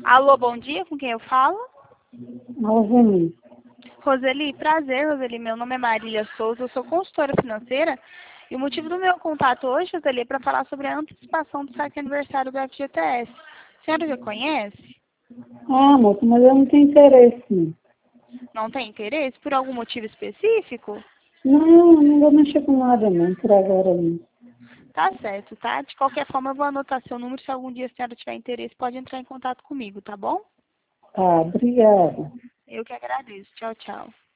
Alô, bom dia, com quem eu falo? Roseli. Roseli, prazer, Roseli. Meu nome é Marília Souza, eu sou consultora financeira e o motivo do meu contato hoje, Roseli, é para falar sobre a antecipação do saque aniversário do FGTS. A senhora já conhece? Ah, moça, mas eu não tenho interesse, não. Não tem interesse por algum motivo específico? Não vou mexer com nada, não, por agora, não. Tá certo, tá? De qualquer forma, eu vou anotar seu número. Se algum dia a senhora tiver interesse, pode entrar em contato comigo, tá bom? Tá, obrigada. Eu que agradeço. Tchau, tchau.